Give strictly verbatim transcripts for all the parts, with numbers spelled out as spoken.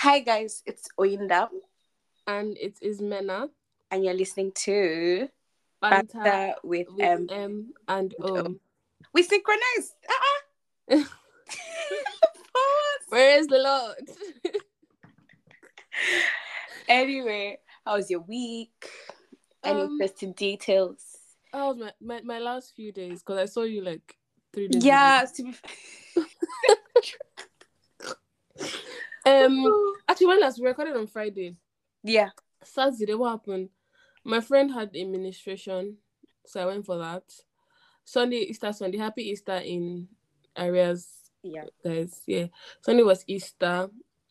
Hi guys, it's Oyinda And it is Mena. and you're listening to Banter Banter with with M. M and O. O. We synchronized. Uh-uh. Pause. Where is the Lord? Anyway, how was your week? Any um, interesting details? how was my, my, my last few days? Because I saw you like three days ago. Yeah, to be Um, actually, when last we recorded on Friday, yeah. Saturday, what happened? My friend had administration, so I went for that. Sunday, Easter Sunday, happy Easter in areas, Yeah. guys. Yeah, Sunday was Easter,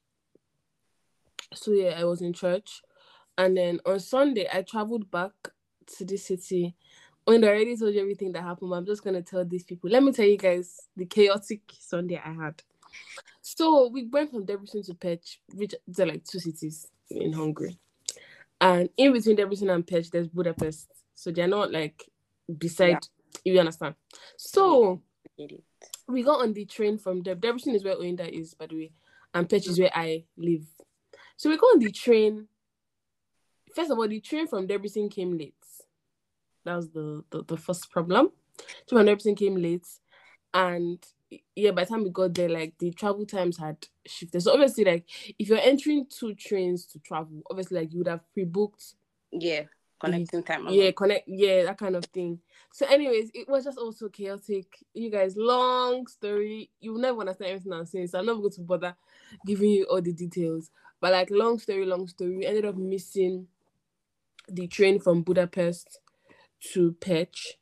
so yeah, I was in church, and then on Sunday I traveled back to the city. When I already told you everything that happened, but I'm just gonna tell these people. Let me tell you guys the chaotic Sunday I had. So we went from Debrecen to Pech, which are like two cities in Hungary. And in between Debrecen and Pech, there's Budapest. So they're not like beside, Yeah. you understand. So Get it. we got on the train from Deb. Debrecen is where Oyinda is, by the way. And Pech is where I live. So we got on the train. First of all, the train from Debrecen came late. That was the, the, the first problem. So when Debrecen came late. And yeah, by the time we got there, like the travel times had shifted. So obviously, like if you're entering two trains to travel, obviously, like you would have pre-booked. Yeah. Connecting the, time. Yeah, connect. Yeah, that kind of thing. So, anyways, it was just also chaotic. You guys, long story. You will never understand everything I'm saying, so I'm not going to bother giving you all the details. But like, long story, long story. We ended up missing the train from Budapest to Pech.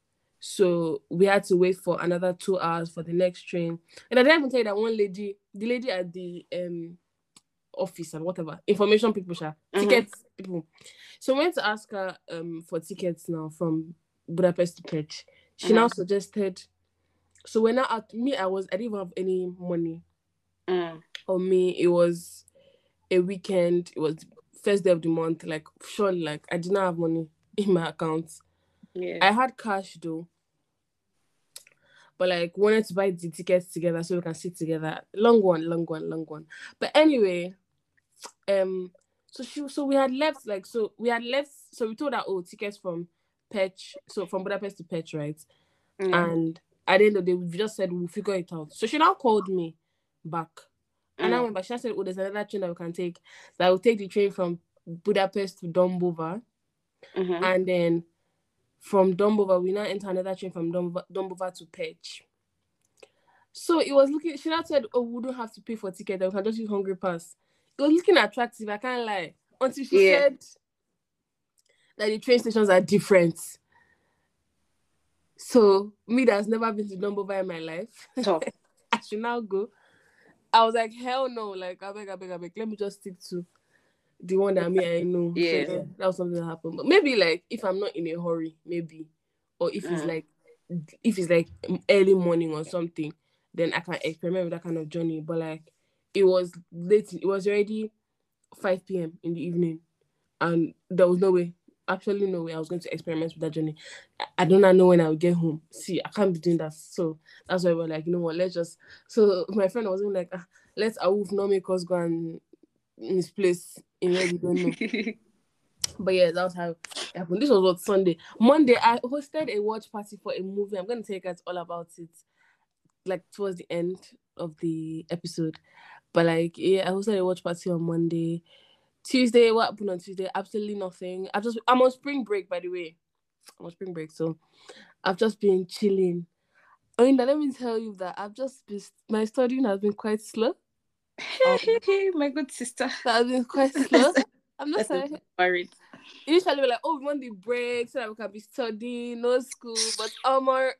So we had to wait for another two hours for the next train. And I didn't even tell you that one lady, the lady at the um office and whatever, information people, share, Mhm. tickets people. So we went to ask her um for tickets now from Budapest to Pech. She now Mhm. suggested. So when I at me, I was I didn't even have any money Mm. on me. It was a weekend. It was first day of the month. Like surely, like I did not have money in my account. Yeah. I had cash though. But like wanted to buy the tickets together so we can sit together. Long one, long one, long one. But anyway, um, so she, so we had left like so we had left. So we told her, oh, tickets from Pech, so from Budapest to Pech, right? Yeah. And at the end of the day, we just said we'll figure it out. So she now called me back, and I Mm. went back. She said, oh, there's another train that we can take. That will take the train from Budapest to Dombova, Mhm. and then from Dombova we now enter another train from Dombova, Dombova to Pech. So it was looking. She now said, "Oh, we don't have to pay for ticket. We can just use Hungry Pass." It was looking attractive. I can't lie. Until she Yeah. said that the train stations are different. So me that has never been to Dumbova in my life, So. I should now go. I was like, hell no! Like I beg, I beg, I beg. Let me just stick to the one that me I know. So Yeah. yeah, that was something that happened. But maybe like if I'm not in a hurry, maybe, or if it's Mm. like if it's like early morning or something, then I can experiment with that kind of journey. But like it was late. It was already five p.m. in the evening, and there was no way, absolutely no way, I was going to experiment with that journey. I, I do not know when I would get home. See, I can't be doing that. So that's why we're like, you know what? Let's just. So my friend was even like, ah, let's Awuf not make us go and misplace in where we don't know. But yeah, that was how it happened. This was what Sunday. Monday, I hosted a watch party for a movie. I'm gonna tell you guys all about it, like towards the end of the episode. But like, yeah, I hosted a watch party on Monday. Tuesday, what happened on Tuesday? Absolutely nothing. I've just I'm on spring break, by the way. I'm on spring break, so I've just been chilling. I mean, let me tell you that I've just been my studying has been quite slow. Um, My good sister. that has been quite slow. I'm just That's like, worried. initially we're like, oh, we want the break so that we can be studying, no school. But Omar,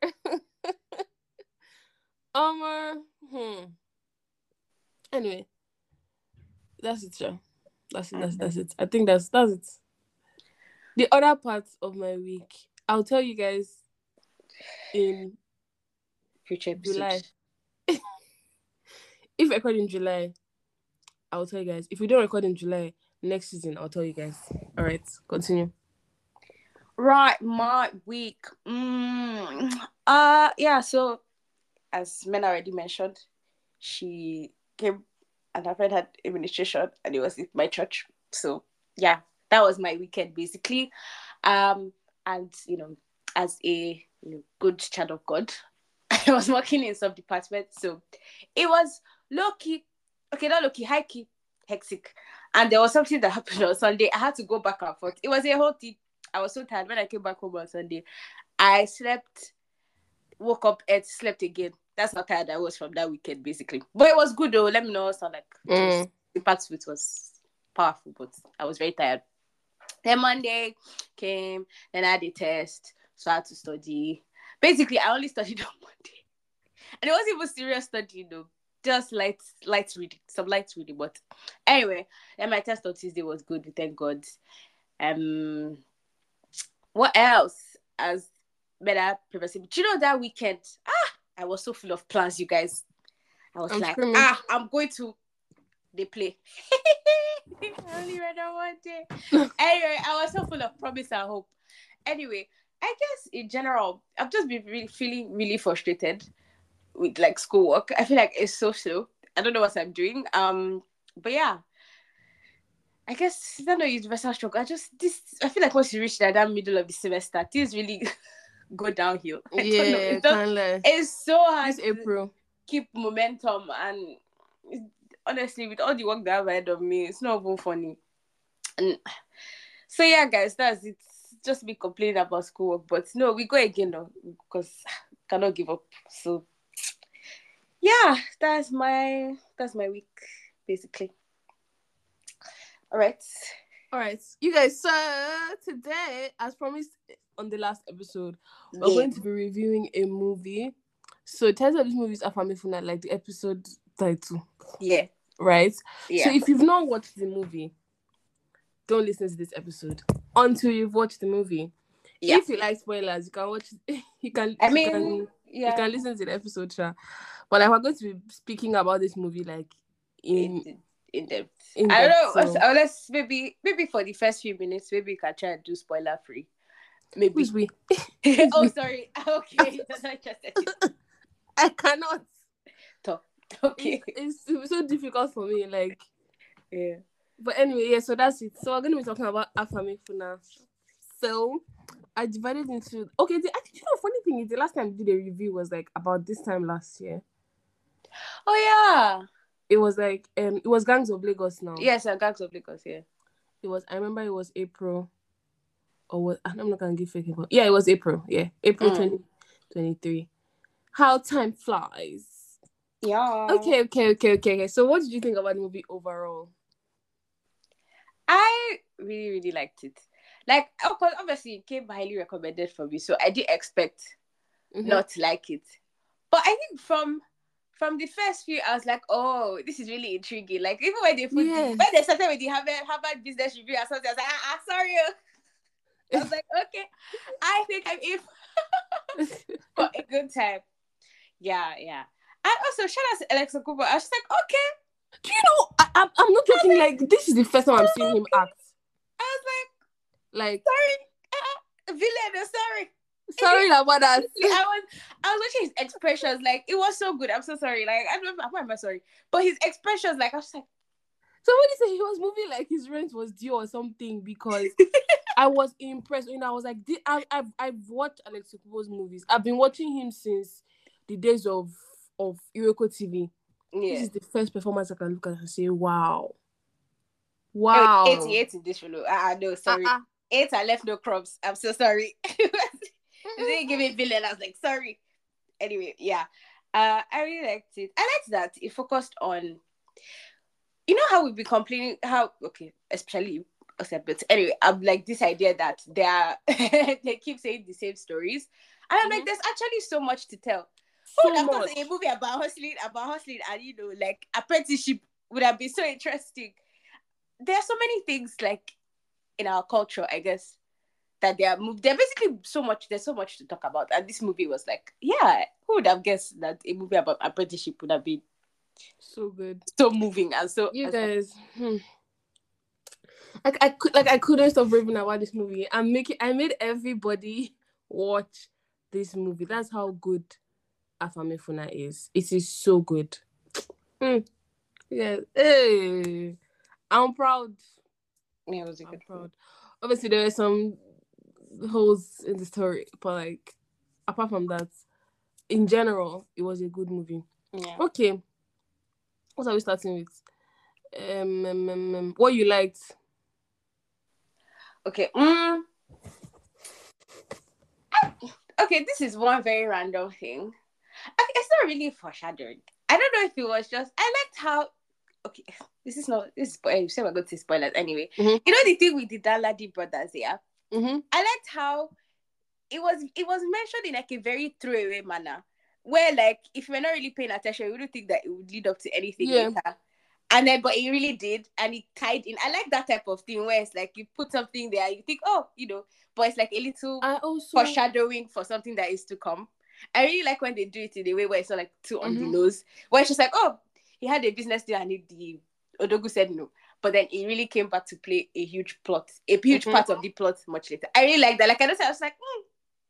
Omar, hmm. Anyway, that's it, sure. That's it. That's that's it. I think that's that's it. The other parts of my week, I'll tell you guys in Future July. episode. If I record in July, I'll tell you guys. If we don't record in July next season, I'll tell you guys. All right, continue. Right, my week. Mm. Uh yeah, so as Men already mentioned, she came and a friend had administration, and it was in my church. So yeah, that was my weekend basically. Um, and you know, as a you know, good child of God, I was working in some department, so it was low key, okay, not low key, high key, hectic. And there was something that happened on Sunday. I had to go back and forth. It was a whole thing. I was so tired when I came back home on Sunday. I slept, woke up, and slept again. That's how tired I was from that weekend, basically. But it was good though. Let me know. Sound like Mm. the part of it was powerful, but I was very tired. Then Monday came, then I had a test, so I had to study. Basically, I only studied on Monday, and it wasn't even serious studying though. Just light, light reading, some light reading. But anyway, then my test on Tuesday was good. Thank God. Um, what else? As better previously, do you know that weekend? Ah, I was so full of plans, you guys. I was I'm like, screaming. ah, I'm going to they play. I only read on one day. Anyway, I was so full of promise and hope. Anyway, I guess in general, I've just been really feeling really frustrated with like schoolwork. I feel like it's so slow. I don't know what I'm doing. Um, but yeah, I guess I don't know universal struggle. I just this I feel like once you reach that, that middle of the semester, things really go downhill. I don't know. Yeah, It's just, kind of. it's so hard This to April. keep momentum, and it's, honestly, with all the work that I've ahead of me, it's not even funny. And so yeah, guys, that's it. Just be complaining about schoolwork, but no, we go again though because cannot give up. So yeah, that's my that's my week basically. All right. All right, you guys. So today, as promised on the last episode, we're Yeah. going to be reviewing a movie. So the title of this movie is Afamifuna, like the episode title. Yeah. Right. Yeah. So if you've not watched the movie, don't listen to this episode until you've watched the movie. Yeah. If you like spoilers, you can watch. You can. I you mean, can, yeah. you can listen to the episode, sure. But like we're going to be speaking about this movie like in in, in depth. in I don't depth, know. so- So, let's maybe maybe for the first few minutes, maybe we can try and do spoiler free. Maybe. Who's we? Oh, we? sorry. Okay, that's not interested. I cannot. Talk. Okay. It's, it's so difficult for me. Like, Yeah. but anyway, yeah. So that's it. So we're gonna be talking about Afamifuna. So I divided into okay. The actually, you know, funny thing is the last time we did a review was like about this time last year. Oh yeah. It was like um, it was Gangs of Lagos now. Yes, uh, Gangs of Lagos. Yeah. It was. I remember it was April. Or what? I'm not gonna give fake info. Yeah, it was April. Yeah, April Mm. twenty twenty-three. How time flies. Yeah. Okay, okay, okay, okay, okay. So, what did you think about the movie overall? I really, really liked it. Like, of course, obviously, it came highly recommended for me, so I did expect Mhm. not to like it. But I think from from the first few, I was like, oh, this is really intriguing. Like, even when they put Yes. the, when they started with the Harvard, Harvard Business Review or something, I was like, ah, ah sorry. oh. I was like, okay, I think I'm in for a good time. Yeah, yeah. And also, shout out to Alexa Cooper. I was just like, okay. Do you know? I, I'm, I'm not joking. Like, this is the first time I'm seeing him act. I was like, Like, sorry, uh, villain, uh, sorry. sorry about that. I was, I was watching his expressions. Like, it was so good. I'm so sorry. Like, I don't know. Why am I sorry? But his expressions, like, I was like, Somebody said he was moving like his rent was due or something because I was impressed. You know, I was like, "Di- I, I've, I've watched Alex Okubo's movies. I've been watching him since the days of of Iroko T V. This yeah. is the first performance I can look at and say, wow. Wow. Anyway, eighty-eight in this fellow. Ah, uh, no, sorry. Uh-uh. Eight, I left no crumbs. I'm so sorry. They didn't give me villain. I was like, sorry. Anyway, yeah. Uh, I really liked it. I liked that it focused on, you know how we've been complaining, how, okay, especially you, okay, but anyway, I'm like this idea that they are, they keep saying the same stories. And I'm Mhm. like, there's actually so much to tell. So Who would have much. thought a movie about hustling, about hustling and, you know, like apprenticeship would have been so interesting. There are so many things like in our culture, I guess, that they are moved. They're basically so much, there's so much to talk about. And this movie was like, yeah, who would have guessed that a movie about apprenticeship would have been So good. so moving and so You and guys, hmm. like I could, like I couldn't stop raving about this movie. I'm making, I made everybody watch this movie. That's how good Afamifuna is. It is so good. Hmm. Yeah. Hey, I'm proud. Yeah, it was a I'm good film. proud. Obviously, there are some holes in the story, but like, apart from that, in general, it was a good movie. Yeah. Okay, what are we starting with? Um, um, um, um, what you liked? Okay. Mm, okay, this is one very random thing. Okay, it's not really foreshadowing. I don't know if it was just I liked how okay, this is not this is spoil- you said we're going to spoilers anyway. Mm-hmm. You know the thing with the Daladi brothers, yeah? Mm-hmm. I liked how it was it was mentioned in like a very throwaway manner. Where like if you were not really paying attention, you wouldn't think that it would lead up to anything Yeah. later. And then but it really did and it tied in. I like that type of thing where it's like you put something there, you think, oh, you know, but it's like a little I also. foreshadowing for something that is to come. I really like when they do it in a way where it's not like too on the Mm-hmm. nose. Where it's just like, oh, he had a business deal and he, the Odogu said no. But then it really came back to play a huge plot, a huge Mm-hmm. part of the plot much later. I really like that. Like I just I was like, hmm,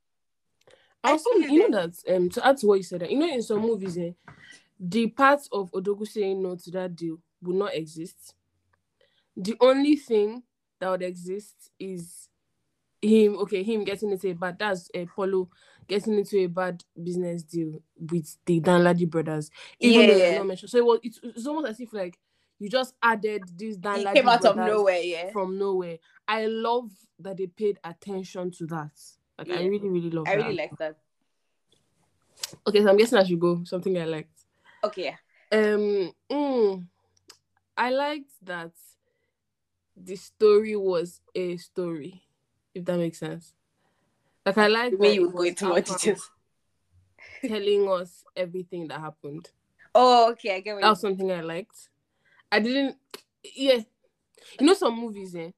I Also, feel you know it. that um to add to what you said, that you know in some movies, eh, the part of Odogu saying no to that deal would not exist. The only thing that would exist is him, okay, him getting into a bad, that's uh, Polo getting into a bad business deal with the Danladi brothers, even Yeah, though they're yeah. not mentioned. So it was, it's, it's almost as if like you just added these It came Danladi out of brothers nowhere, yeah. from nowhere. I love that they paid attention to that. Like, I Yeah. really, really love I really that. like that. Okay, so I'm guessing I should go. Something I liked. Okay. Um, mm, I liked that the story was a story, if that makes sense. Like, I You like mean that you it would go was into more Afam details? telling us everything that happened. Oh, okay, I get what That you was something I liked. I didn't, yeah. You know, some movies, eh,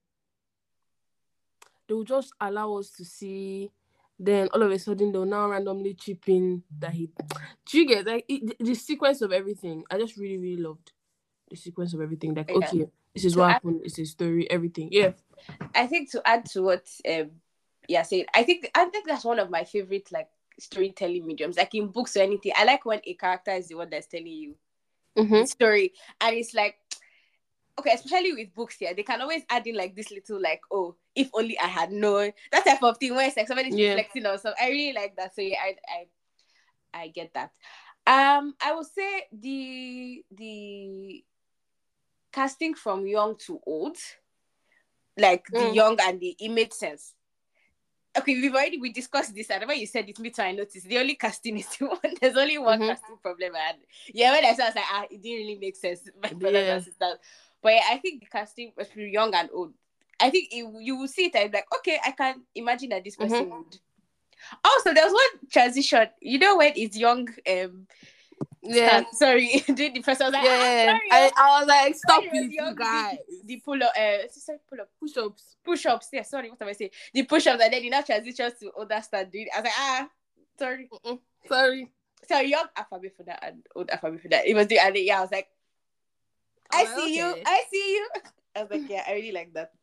they will just allow us to see, then all of a sudden they'll now randomly chip in that he. Do you get like it, the, the sequence of everything? I just really, really loved the sequence of everything. Like, mean. Yeah. okay, this is To what add, happened. It's a story. Everything. Yeah. I think to add to what um yeah said, I think I think that's one of my favorite like storytelling mediums. Like in books or anything, I like when a character is the one that's telling you the Mm-hmm. story, and it's like okay, especially with books here, they can always add in like this little like oh if only I had known that type of thing where it's like somebody's Yeah. reflecting on something. I really like that. So yeah, I I I get that. Um, I would say the the casting from young to old, like the Mm. young and the it made sense. Okay, we've already we discussed this, and when you said it, me too, I noticed the only casting is the one. There's only one Mm-hmm. casting problem I had. Yeah, when I saw, I was like, ah, it didn't really make sense, my brothers Yeah. and sisters. But yeah, I think the casting was pretty young and old. I think it, you will see it and be like, okay, I can imagine that this person Mm-hmm. would. Also, there was one transition. You know when it's young, um, Yeah. Stan, sorry, doing the first. I was like, Yeah. ah, Yeah. sorry, I, oh. I was like, stop When he was it, you young, he did guys. the, the pull up, uh, sorry, pull up, Push ups. push ups. Yeah, sorry, what am I saying? The push ups, and then he now transitions to other stand doing. I was like, ah, sorry, Mm-mm. Sorry. so young alphabet for that and old alphabet for that. It was the and yeah, I was like, I I'm like, see you, okay. I see you. I was like, yeah, I really like that.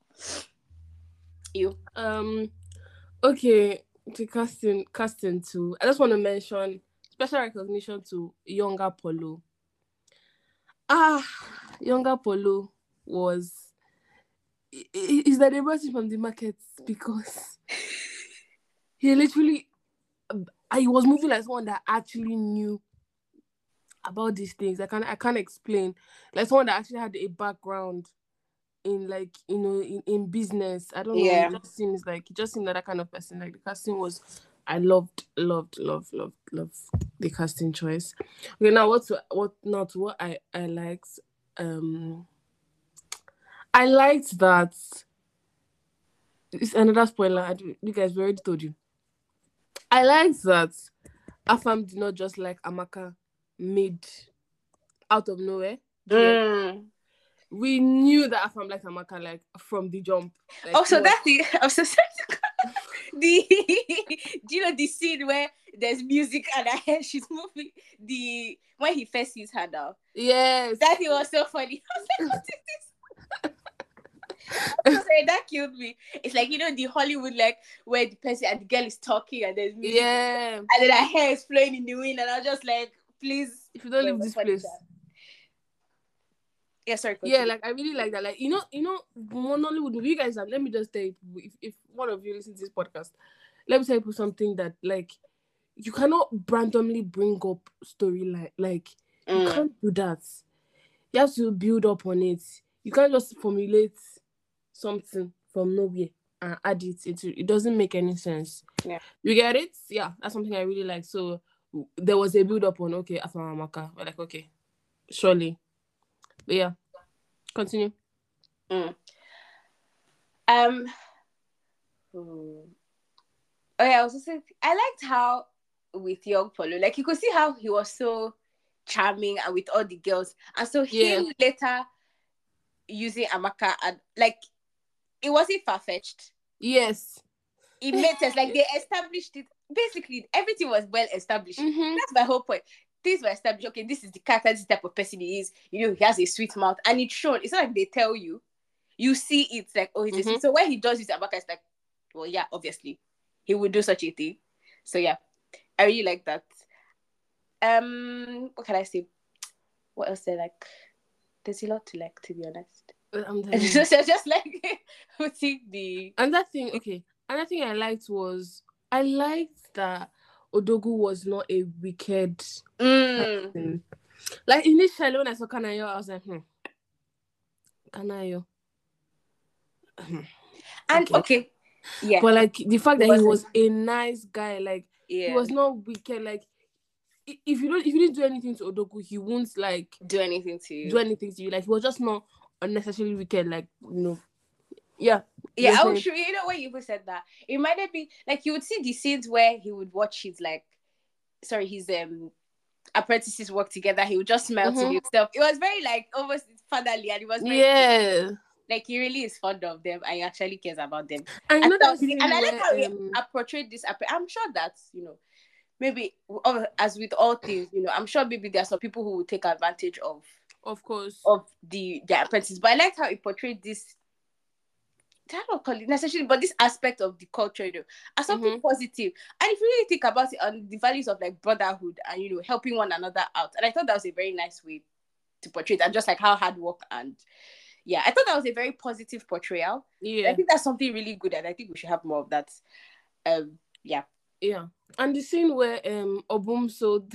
You. Um. Okay. To casting, casting too. I just want to mention special recognition to younger Polo. Ah, younger Polo was. i- i- Is that they brought him from the market because he literally, I was moving like someone that actually knew about these things. I can't, I can't explain. Like someone that actually had a background in like you know in, in business. I don't know. He Yeah. just seems like he just seemed like that kind of person. Like the casting was, I loved, loved, loved, loved, loved the casting choice. Okay, now what to what not what I I liked. Um, I liked that. It's another spoiler. I do, you guys we already told you. I liked that Afam did not just like Amaka made out of nowhere. Do you get? Mm. We knew that Afam liked Amaka like from the jump. Like, Also, it was- that's the I'm so sorry. the do you know the scene where there's music and I hear she's moving the when he first sees her now. yes. That thing was so funny. I was like, what is this? I'm so sorry, that killed me. It's like you know the Hollywood like where the person and the girl is talking and there's music Yeah. and then her hair is flowing in the wind and I was just like, please If you don't wait, leave wait this for place. this. Yeah, sorry. Yeah, Continue. like I really like that. Like you know, you know, Nollywood movie. You guys, have, let me just tell you, if, if one of you listen to this podcast, let me tell you something that like you cannot randomly bring up storyline. Like you Mm. can't do that. You have to build up on it. You can't just formulate something from nowhere and add it into. It doesn't make any sense. Yeah. You get it? Yeah, that's something I really like. So there was a build up on okay, Afam Amaka. We're like okay, surely, but yeah, continue. Mm. Um. hmm. Oh yeah, I was also I liked how with young Polo, like you could see how he was so charming and with all the girls, and so Yeah. him later using Amaka and like it wasn't far fetched. Yes. It made sense. Like they established it. Basically, everything was well established. Mm-hmm. That's my whole point. Things were established. Okay, this is the character, this type of person he is. You know, he has a sweet mouth, and it's shown. It's not like they tell you. You see it like, oh, he's Mm-hmm. a sweet. So when he does use Amaka, it's like, well, yeah, obviously, he would do such a thing. So yeah, I really like that. Um, what can I say? What else? I like? There's a lot to like, to be honest. I'm It's telling you. just, just like putting the And that thing, okay. Another thing I liked was I liked that Odogu was not a wicked mm. person. Like initially when I saw Kanayo, I was like, hmm. Kanayo. And Okay. okay, yeah. But like the fact He that he wasn't. was a nice guy, like he Yeah. was not wicked. Like i- if you don't, if you didn't do anything to Odogu, he won't like Do anything to you. do anything to you. Like he was just not unnecessarily wicked. Like you know, yeah. Yeah, Just oh saying. sure. You know when you even said that, it might have been like you would see the scenes where he would watch his like, sorry, his um apprentices work together. He would just smile to Mhm. himself. It was very like almost fatherly, and it was very Yeah. like he really is fond of them and he actually cares about them. I And, know so, that and scene I like where how he um uh, portrayed this. app- I'm sure that you know, maybe uh, as with all things, you know, I'm sure maybe there are some people who will take advantage of of course. of the the apprentices. But I liked how he portrayed this. I don't call it necessarily, but this aspect of the culture, you know, as something Mhm. positive. And if you really think about it on the values of like brotherhood and you know helping one another out, and I thought that was a very nice way to portray it, and just like how hard work and yeah, I thought that was a very positive portrayal. Yeah. I think that's something really good, and I think we should have more of that. Um, yeah, Yeah. And the scene where um Obum sold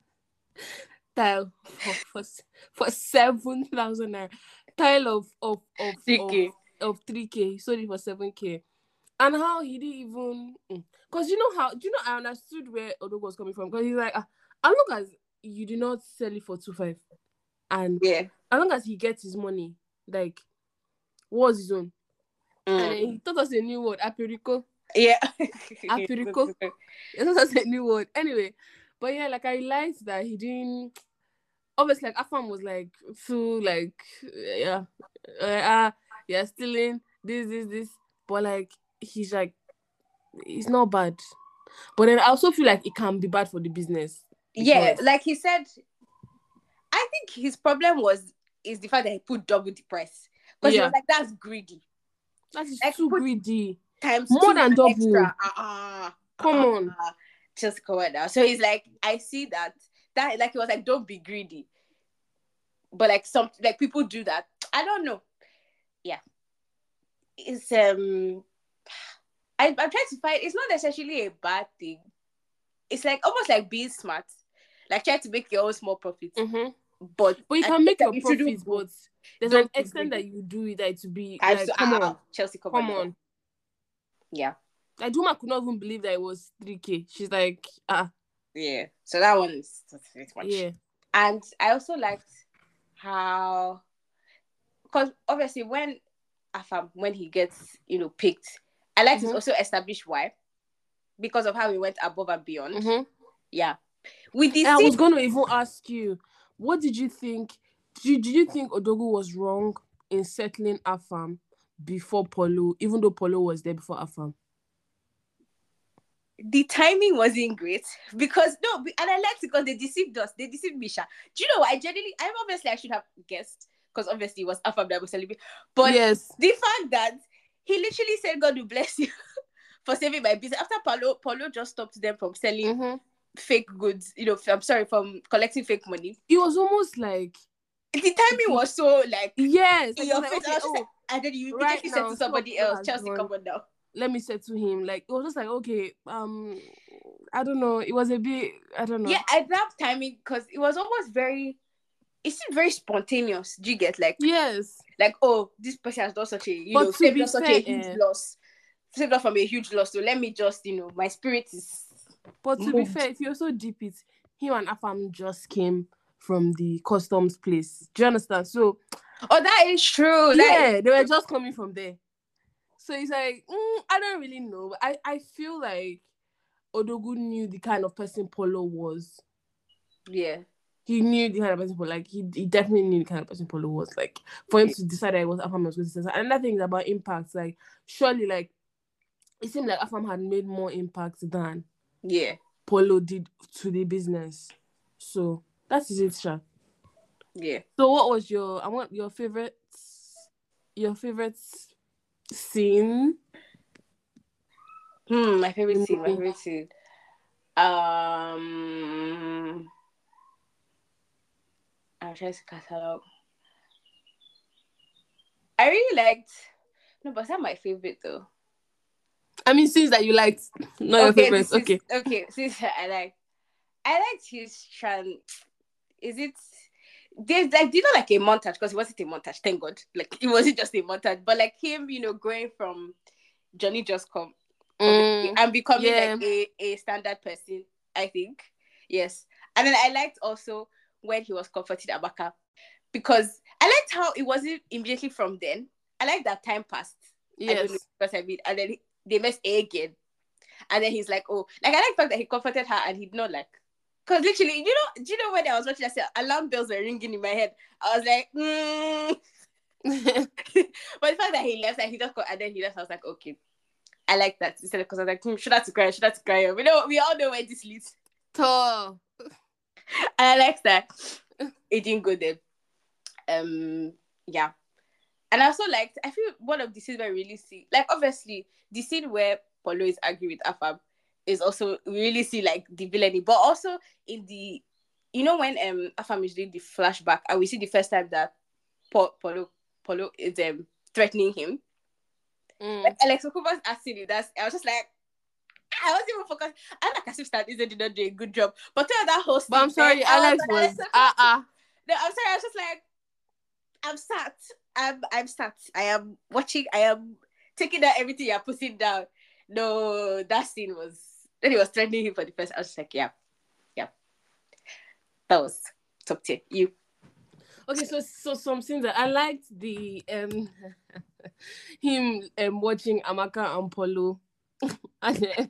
tile for for, for seven thousand naira. Tile of of of of, okay, of three K. Sold it for seven K. And how he didn't even because you know how do you know I understood where Odogo was coming from because he's like ah, as long as you do not sell it for two five and yeah, as long as he gets his money, like what's his own? mm. And then he taught us a new word, apirico. yeah, Apirico. He taught us a new word. Anyway, but yeah, like I liked that he didn't obviously like Afam was like too like yeah uh, ah yeah stealing this this this but like he's like it's not bad. But then I also feel like it can be bad for the business. yeah. Because Like he said, I think his problem was is the fact that he put double the price because he yeah, was like that's greedy. that is Like too put greedy. times More two than and double. extra. Uh-uh. Come uh-uh. on. Just go now. So he's like, I see that. That like he was like, don't be greedy. But like some like people do that. I don't know. Yeah. It's um I, I'm trying to find it's not necessarily a bad thing. It's like almost like being smart. Like try to make your own small profits. Mm-hmm. But But you I can think make that your you shouldn't profits, but there's don't an be extent that greedy. you do it that it to be I'm like so, come ah, on. Chelsea come, Come on. on. Yeah. Like Duma could not even believe that it was three K. She's like, ah. Yeah. So that one is that's much. Yeah. And I also liked how because obviously when Afam when he gets you know picked, I like Mhm. to also establish why because of how he went above and beyond. Mhm. Yeah, with the And I scene, was going to even ask you, what did you think? Did you, did you think Odogu was wrong in settling Afam before Polo, even though Polo was there before Afam? the timing wasn't great because no, and I liked it because they deceived us. They deceived Misha. Do you know what? I genuinely, I obviously I should have guessed because obviously it was Afam that was celebrating, but Yes. the fact that he literally said, "God will bless you." For saving my business. After Paulo, Paulo just stopped them from selling Mm-hmm. fake goods. You know, I'm sorry, from collecting fake money. It was almost like The timing was so like yes, in like, your like, face. okay, I was just oh, like, and then you right immediately said now, to so somebody Polo else, has Chelsea, come gone. on now. Let me say to him, like, it was just like, okay, um, I don't know. It was a bit, I don't know. Yeah, at that timing, because it was almost very, it seemed very spontaneous. Do you get like, yes, like, oh, this person has done such a, you but know, to saved be us such fair, a huge eh, loss, saved us from a huge loss. So let me just, you know, my spirit is but to be moved. fair, if you also deep it, him and Afam just came from the customs place. Do you understand? So, Oh, that is true. That yeah, is they were just coming from there. So it's like, mm, I don't really know. I, I feel like Odogu knew the kind of person Polo was. yeah. He knew the kind of person Polo, like, he, he definitely knew the kind of person Polo was. Like, for him to decide that it was Afam was going to say. Another thing is about impact. Like, surely, like, it seemed like Afam had made more impact than Yeah. Polo did to the business. So, that is it, Sha. Yeah. So, what was your, I want your favorite, your favorite scene? Hmm, my favorite in scene, my movie? favorite scene. Um, I'm trying to catalog. I really liked. No, but it's not my favorite though. I mean, scenes that you liked, not your Okay, favorites. this is Okay. okay. Since I like, I liked his tran. Is it? There's like, did not like a montage because it wasn't a montage. Thank God. Like it wasn't just a montage, but like him, you know, going from Johnny Just Come, obviously, Mm, and becoming yeah. like a a standard person. I think yes, and then I liked also when he was comforting Amaka because I liked how it wasn't immediately from then. I like that time passed. I don't know Yes. what I mean, and then they messed again. And then he's like, oh, like I like the fact that he comforted her and he'd not like, because literally, you know, do you know when I was watching, I said alarm bells were ringing in my head. I was like, mm. But the fact that he left and he just got, and then he left, I was like, okay, I like that. Instead of, because I was like, hmm, should I to cry, should I to cry? We know, we all know where this leads. Tall. And I like that it didn't go there. Um, yeah. And I also liked, I feel one of the scenes where I really see, like obviously the scene where Polo is angry with Afab is also, we really see like the villainy, but also in the, you know, when um Afam is doing the flashback and we see the first time that Po- Polo Polo is um threatening him. Mm. Like Alex Okuba's asking it, that's, I was just like, I wasn't even focused. I like as if that isn't did not do a good job. But tell that whole scene, But I'm sorry, man, I was Alex like, was Alex Okuba. ah uh, uh. No, I'm sorry, I was just like, I'm sat. I'm I'm sat. I am watching. I am taking down everything you're putting down. No, that scene was, then he was threatening him for the first. I was just like, yeah, yeah. That was top tier. You. Okay, so so some scenes that I liked the um him um watching Amaka and Polo. and then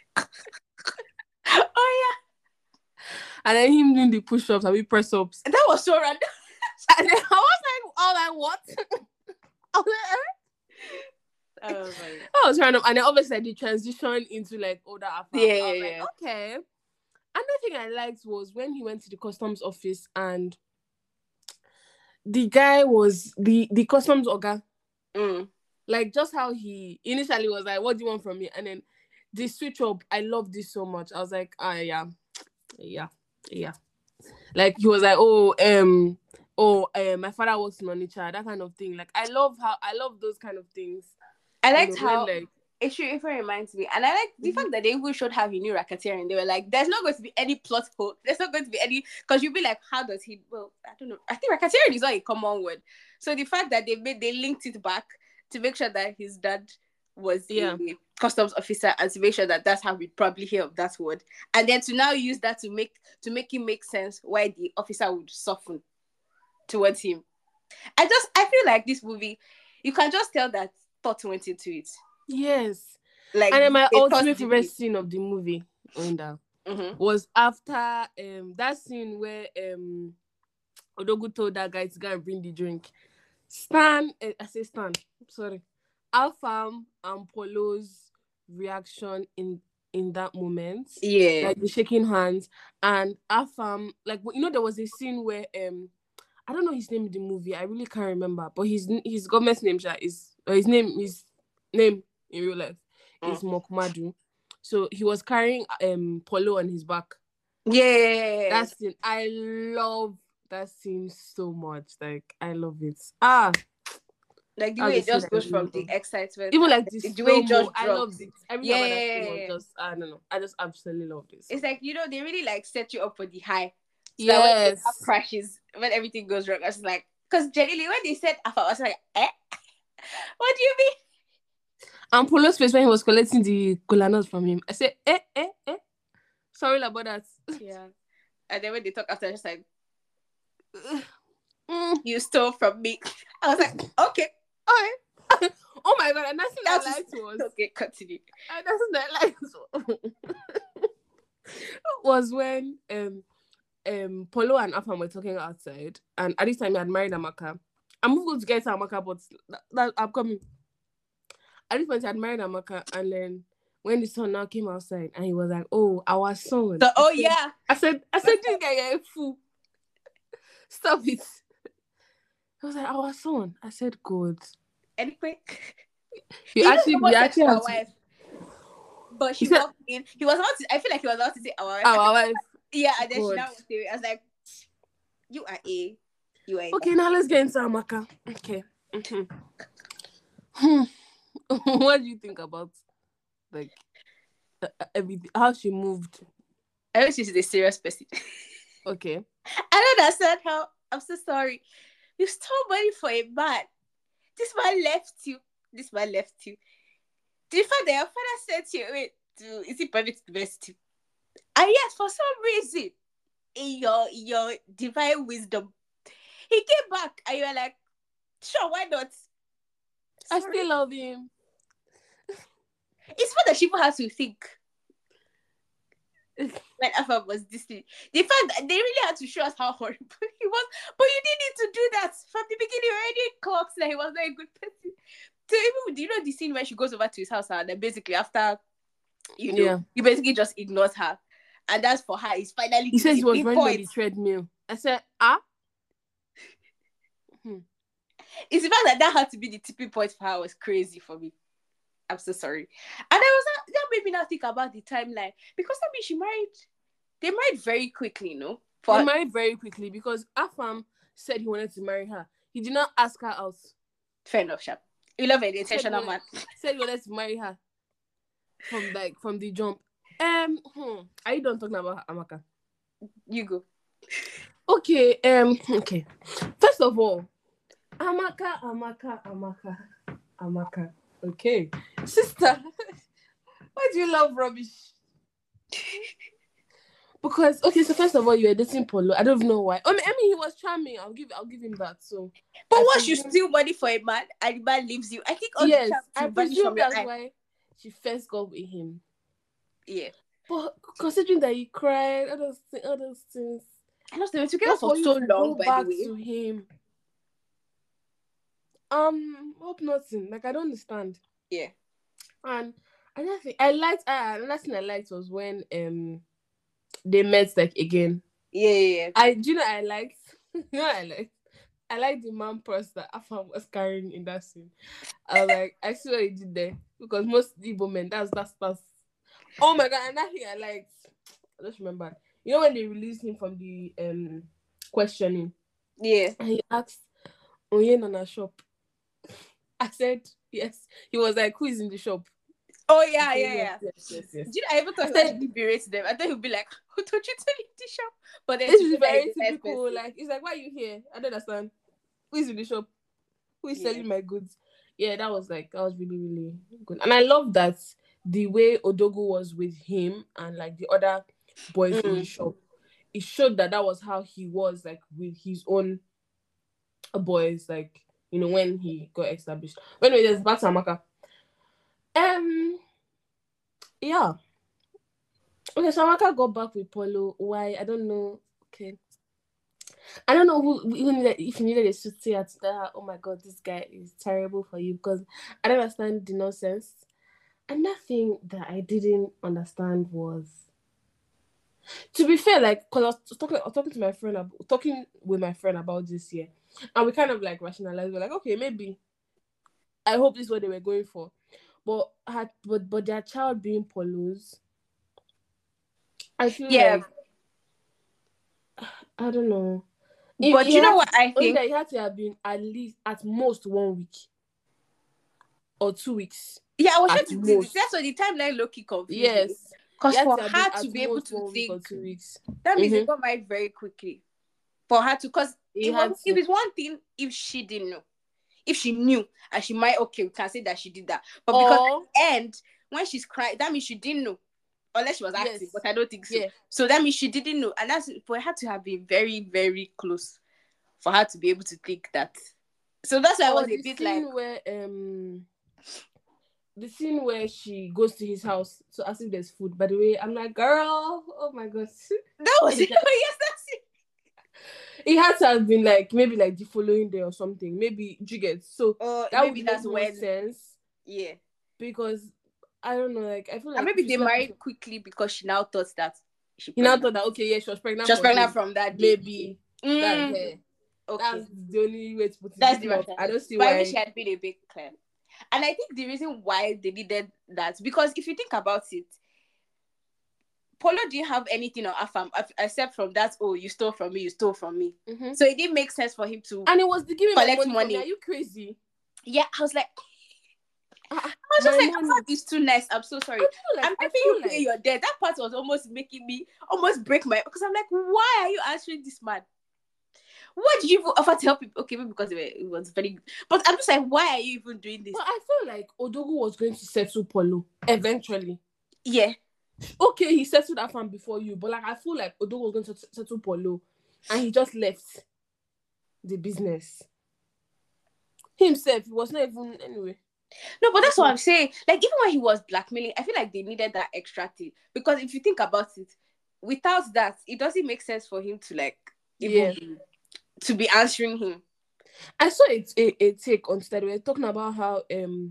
Oh and then him doing the push-ups and we press ups. yeah, that was so random. And then I was like, I was like, what? I was like, eh? Oh my. I was random. And then obviously the transition into like older Afam. Yeah, I was yeah, like, yeah. okay. Another thing I liked was when he went to the customs office and the guy was the the customs oga. Mm. Like just how he initially was like, what do you want from me? And then the switch up, I love this so much. I was like, ah yeah, yeah, yeah. Like he was like, oh, um, oh, uh, my father works in Onitsha, that kind of thing. Like I love how I love those kind of things. I You liked know, when how like it should even reminds me, and I like the Mhm. fact that they even showed how he knew racketeering. They were like, "There's not going to be any plot hole. There's not going to be any," because you'll be like, "How does he?" Well, I don't know. I think racketeering is not a common word. So the fact that they made they linked it back to make sure that his dad was yeah, a customs officer and to make sure that that's how we probably hear of that word, and then to now use that to make to make it make sense why the officer would soften towards him. I just I feel like this movie, you can just tell that thought went into it. yes. Like And then my they thought ultimate favorite deeply. scene of the movie, Oinda, Mm-hmm. was after um that scene where um Odogu told that guy to go and bring the drink. Stan, eh, I say Stan, sorry. Alfam and Polo's reaction in in that moment, Yeah. like the shaking hands, and Alfam, like you know, there was a scene where um I don't know his name in the movie, I really can't remember, but his his government's name sha, is uh, his name his name in real life is Mm. Mokmadu. So he was carrying um Polo on his back. Yeah. That scene, I love that scene so much. Like, I love it. Ah, Like the way that's it the scene just I goes really from the love. excitement, Even like the the way slow it mo, just I loved drops. it. Everything Yeah, about yeah, that yeah, scene yeah, was yeah. just, I don't know. I just absolutely loved it. So. It's like, you know, they really like set you up for the high. So that when the Yes. car crashes, when everything goes wrong, I was like, because genuinely when they said Alpha, I was like, eh? What do you mean? And Polo's face when he was collecting the cola nuts from him, I said, eh, eh, eh. Sorry about that. Yeah. And then when they talk after, just like, Mm. you stole from me. I was like, okay. Okay. Oh my god, and that's what I That's liked was okay, continue. and that's what I liked was when um um Polo and Afam were talking outside, and at this time he had married Amaka. I'm going to get to Amaka, but that, that I'm coming. At this point he had married Amaka, and then when the son now came outside and he was like, "Oh, our son." So, I oh said, yeah. I said, I said, this guy, you're a fool. Stop it. I was like, our son. I said, God. Anyway, You he actually, almost you said actually our have to. wife, but He she said, walked in. He was about to. I feel like he was about to say our wife. our wife. Yeah, and then she God. now walked away. I was like, you are a, you are a. Okay, now let's get into Amaka. Okay. Mm-hmm. What do you think about like uh, everything? How she moved? I know she's a serious person. Okay. I don't understand how. I'm so sorry. You stole money for a man. This man left you. This man left you. The fact that your father sent you away to is it private university? And yes, for some reason, in your in your divine wisdom, he came back and you were like, sure, why not? I Sorry. still love him. It's what that she even has to think. When Afam was this thing. The fact that they really had to show us how horrible he was, but you didn't need to do that from the beginning. Already clocks that he was not a good person. So even do you know the scene where she goes over to his house and then basically after you know Yeah. he basically just ignores her, and that's for her. He's finally He says he was big running on point. the treadmill. I said, ah. Hmm. It's the fact that that had to be the tipping point for her was crazy for me. I'm so sorry. And I was that, that made me now think about the timeline because I mean she married. They married very quickly, no? They For married very quickly because Afam said he wanted to marry her. He did not ask her out. fair enough, Sharp. You love an Said he intentional wanted, man. said he wanted to marry her from like from the jump. Um, hmm. Are you done talking about Amaka? You go. Okay. Um. Okay. First of all, Amaka, Amaka, Amaka, Amaka. Okay, sister. Why do you love rubbish? Because okay, so first of all, you were dating Polo. I don't even know why. I mean, I mean, he was charming. I'll give, I'll give him that. So, But I once you presume, steal money for a man and the man leaves you, I think all yes, the charm I to vanish presume from your that's eye. why she first got with him. Yeah. But considering that he cried, all those, thi- all those things, I know they were together just for for you so to long, go by back the way. to him. Um, hope nothing. Like I don't understand. Yeah. And another thing I liked, uh, another thing I liked was when um they met like again. Yeah, yeah, yeah. I do you know I liked. You know what I liked. I like the man purse that Afam was carrying in that scene. I was like, I see what he did there because most Igbo men, that's that's that's. Oh my god! And that thing I liked. I just remember. You know when they released him from the um questioning, Yeah. and he asked, "Oye Nana shop." I said yes. He was like, "Who is in the shop?" Oh I yeah, said, yeah, yes, yeah. yes, yes, yes. Did you know, I even thought I he would said, actually berate them? I thought he'd be like, who told you to leave the shop? But then this to is show that very he's a nice typical. person. Like, it's like, why are you here? I don't understand. Who is in the shop? Who is Yeah. selling my goods? Yeah, that was like, that was really, really good. And I love that the way Odogu was with him and like the other boys in the Mm. shop. It showed that that was how he was like with his own boys, like, you know, when he got established. But anyway, there's back to Amaka. Um, yeah. Okay, so Amaka got back with Polo. Why? I don't know. Okay. I don't know who who needed, if you needed a soothsayer to tell her, oh my god, this guy is terrible for you because I don't understand the nonsense. Another thing that I didn't understand was, to be fair, like, because I was talking, I was talking to my friend, about, talking with my friend about this year, and we kind of like rationalized. We're like, okay, maybe I hope this is what they were going for, but had but but their child being Polo's, I feel Yeah. like I don't know. If But he you know had what to, I only think? that it had to have been at least at most one week or two weeks. Yeah, I was At trying to do this. most. That's why the timeline low-key confused me. Yes. Because It had for to have been her at to be able most to one week or think, two weeks. that means they Mhm. got married very quickly. For her to, because He it had was to. if it's one thing if she didn't know. If she knew and she might, okay, we can say that she did that. But because Or at the end, when she's crying, that means she didn't know. Unless she was acting, yes. but I don't think so. Yeah. So that means she didn't know. And that's for her to have been very, very close for her to be able to think that. So that's why I Or was a the bit scene like, where um the scene where she goes to his house to ask if there's food. By the way, I'm like, girl, oh my god. that was it. Yes, that's it. It had to have been like maybe like the following day or something. Maybe you get so Or that maybe would that's make more when, sense yeah. because I don't know, like I feel like And if maybe you they see that married person- quickly because she now thought that she he now pregnant. thought that okay, yeah, she was pregnant. She was for pregnant him. from that day. Maybe Mm, that's her. okay. That's the only way to put it. That's If the not, rationale. I don't see But I why. wish she had been a bit clear. And I think the reason why they needed that, because if you think about it, Polo didn't have anything on Afam except from that, oh, you stole from me, you stole from me. Mhm. So it didn't make sense for him to And it was the giving my collect money, money. from me. Are you crazy? Yeah, I was like, Uh, I was just my like, money. Afam is too nice. I'm so sorry. I feel like I'm I happy feel you pay like your debt. That part was almost making me almost break my, because I'm like, why are you answering this man? What did you even offer to help him? Okay, maybe because it was very, but I'm just like, why are you even doing this? but I feel like Odogu was going to settle Polo eventually. Yeah. Okay, he settled that farm before you, but like I feel like Odogu was going to s- settle Polo, and he just left the business himself. He was not even anyway. No, but that's what I'm saying. Like, even when he was blackmailing, I feel like they needed that extra thing. Because if you think about it, without that, it doesn't make sense for him to, like, even Yeah. be- to be answering him. I saw it a, a take on that. We were talking about how um